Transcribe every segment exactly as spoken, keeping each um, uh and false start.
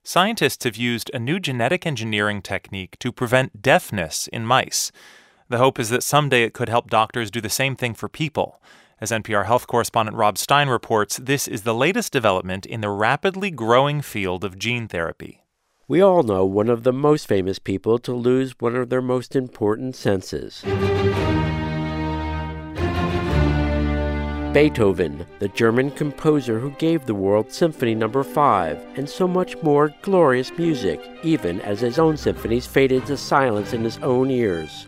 Scientists have used a new genetic engineering technique to prevent deafness in mice. The hope is that someday it could help doctors do the same thing for people. As N P R health correspondent Rob Stein reports, this is the latest development in the rapidly growing field of gene therapy. We all know one of the most famous people to lose one of their most important senses. Beethoven, the German composer who gave the world Symphony Number five and so much more glorious music, even as his own symphonies faded to silence in his own ears.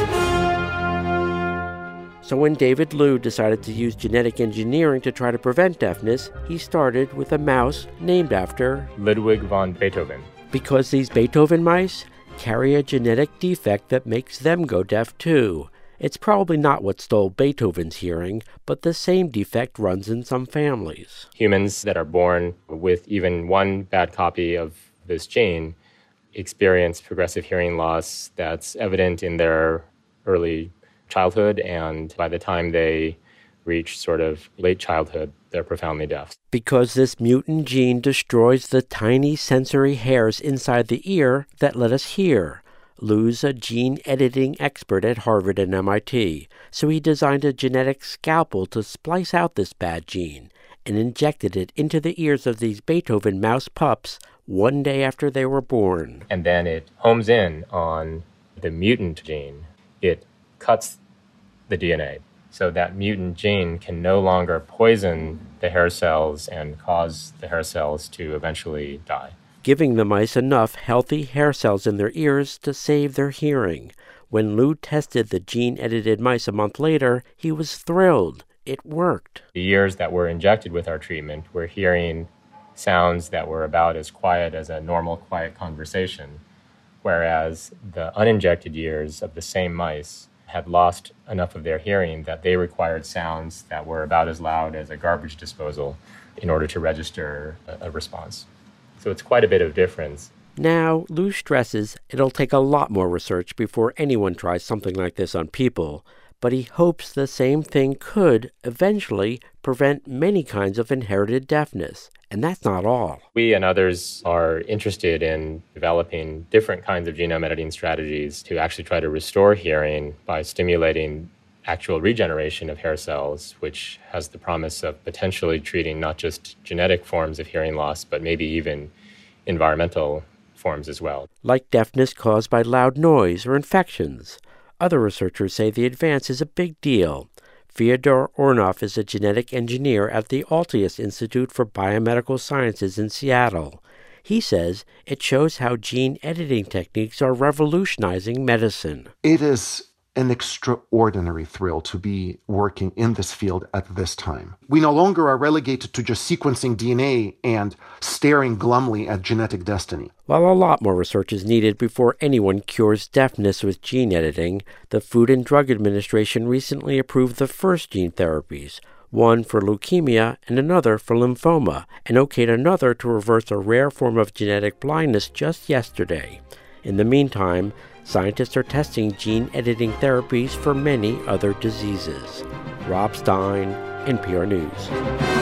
So when David Liu decided to use genetic engineering to try to prevent deafness, he started with a mouse named after Ludwig von Beethoven. Because these Beethoven mice carry a genetic defect that makes them go deaf too. It's probably not what stole Beethoven's hearing, but the same defect runs in some families. Humans that are born with even one bad copy of this gene experience progressive hearing loss that's evident in their early childhood, and by the time they reach sort of late childhood, they're profoundly deaf. Because this mutant gene destroys the tiny sensory hairs inside the ear that let us hear. Liu's a gene-editing expert at Harvard and M I T, so he designed a genetic scalpel to splice out this bad gene and injected it into the ears of these Beethoven mouse pups one day after they were born. And then it homes in on the mutant gene. It cuts the D N A, so that mutant gene can no longer poison the hair cells and cause the hair cells to eventually die, giving the mice enough healthy hair cells in their ears to save their hearing. When Liu tested the gene-edited mice a month later, he was thrilled. It worked. The ears that were injected with our treatment were hearing sounds that were about as quiet as a normal quiet conversation, whereas the uninjected ears of the same mice had lost enough of their hearing that they required sounds that were about as loud as a garbage disposal in order to register a, a response. So it's quite a bit of difference. Now, Liu stresses it'll take a lot more research before anyone tries something like this on people, but he hopes the same thing could eventually prevent many kinds of inherited deafness. And that's not all. We and others are interested in developing different kinds of genome editing strategies to actually try to restore hearing by stimulating actual regeneration of hair cells, which has the promise of potentially treating not just genetic forms of hearing loss, but maybe even environmental forms as well. Like deafness caused by loud noise or infections. Other researchers say the advance is a big deal. Fyodor Ornov is a genetic engineer at the Altius Institute for Biomedical Sciences in Seattle. He says it shows how gene editing techniques are revolutionizing medicine. It is an extraordinary thrill to be working in this field at this time. We no longer are relegated to just sequencing D N A and staring glumly at genetic destiny. While a lot more research is needed before anyone cures deafness with gene editing, the Food and Drug Administration recently approved the first gene therapies, one for leukemia and another for lymphoma, and okayed another to reverse a rare form of genetic blindness just yesterday. In the meantime, scientists are testing gene-editing therapies for many other diseases. Rob Stein, N P R News.